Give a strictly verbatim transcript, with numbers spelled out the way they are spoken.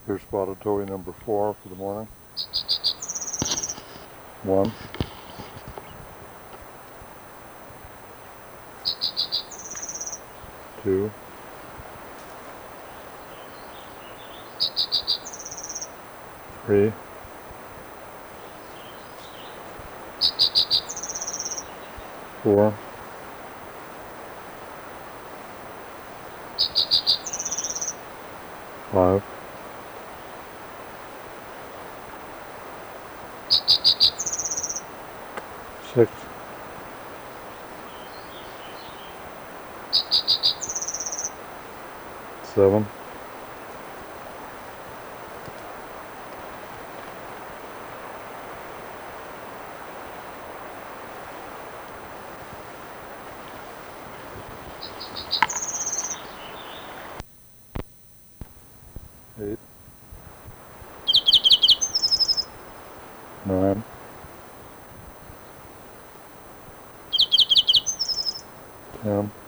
Here's spotted towing number four for the morning. One. Two. Three. Four. Five. Six. Seven. Eight. Nine. Ten.